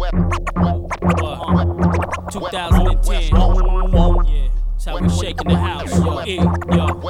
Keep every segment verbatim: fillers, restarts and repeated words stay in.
two thousand ten. Yeah, that's how we shaking the house. Yo, E, yo.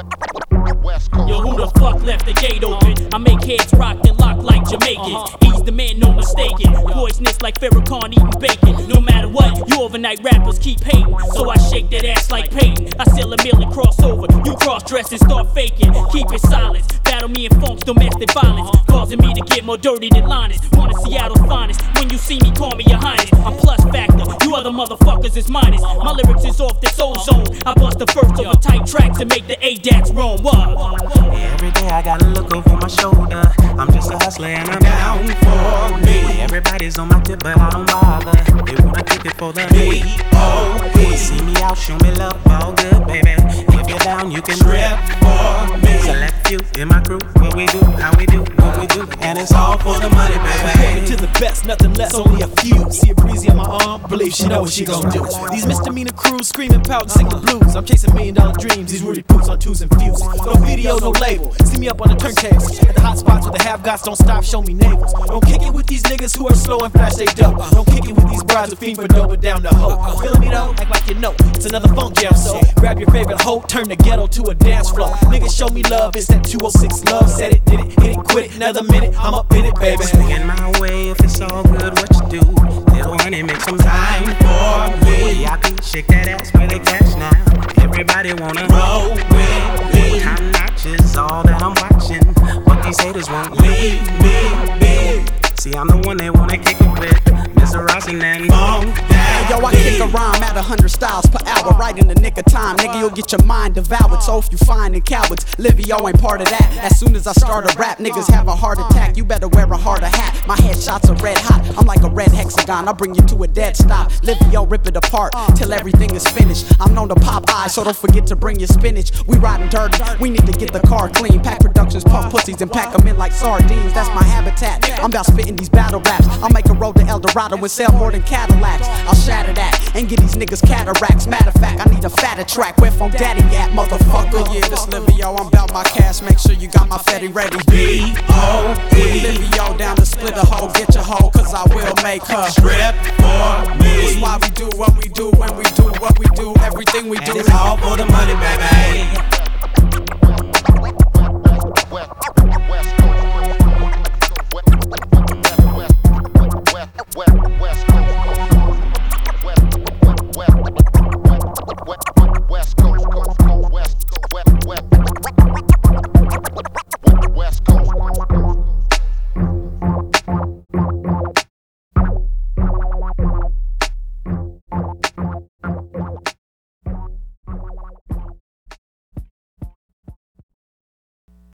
Yo, who the fuck left the gate open? I make heads rock and lock like Jamaicans. He's the man, no mistaking. Poisonous like Farrakhan eating bacon. No matter what, you overnight rappers keep hating. So I shake that ass like Peyton. I sell a million crossover. You cross dress and start faking. Keep it silence. Battle me in funk's domestic violence. Causing me to get more dirty than Linus. One of Seattle's finest. When you see me, call me your highness. I'm plus factor. You other motherfuckers is minus. My lyrics is off this ozone. I bust the first over tight tracks and make the A D A Ts roam. What? Every day I gotta look over my shoulder. I'm just a hustler and I'm down for me. Everybody's on my tip but I don't bother. They wanna kick it for the B O P. See me out, show me love, all good baby. If you're down you can rip for me. Select you in my crew, what we do, how we do, what we do. And it's all for the money baby. To the best, nothing less, only a few. See a breezy on my arm, believe she know what she gon' do. These misdemeanor crews screaming, pout, sing the blues. I'm chasing million dollar dreams, these Rudy boots on twos and fuse. No video, no label, see me up on the turntables. At the hot spots where the have-gots don't stop, show me navels. Don't kick it with these niggas who are slow and flash they dope. Don't kick it with these brides who fiend for dope but down the hoe. Feeling me though? Act like you know, it's another funk jam. So grab your favorite hoe, turn the ghetto to a dance floor. Niggas show me love, it's that two oh six love. Said it, did it, hit it, quit it, another minute, I'm up in it, baby. Swinging my way if it's all good, what you do? Little honey, make some time for me. I can shake that ass where they cash now. Everybody wanna roll with me. I'm not just all that I'm watching. What these haters won't leave me be. See, I'm the one they wanna kick it with. Mister Rossi and Bone. Yo, I kick a rhyme at a hundred styles per hour, right in the nick of time. Nigga, you'll get your mind devoured. So if you findin' cowards, Livio ain't part of that. As soon as I start a rap, niggas have a heart attack. You better wear a harder hat. My headshots are red hot. I'm like a red hexagon. I bring you to a dead stop. Livio, rip it apart till everything is finished. I'm known to pop eyes, so don't forget to bring your spinach. We riding dirty. We need to get the car clean. Pack Productions, pump pussies, and pack them in like sardines. That's my habitat. I'm about spitting these battle raps. I'll make a road to El Dorado and sell more than Cadillacs. I'll shatter that and get these niggas cataracts. Matter of fact, I need a fatter track. Where Funk Daddy at, motherfucker? Yeah, this Livio, I'm about my cash. Make sure you got my Fetty ready. B O E Livio down to split a hoe. Get your hoe, cause I will make her strip for me. That's why we do what we do when we do what we do. Everything we do is all for the money, baby.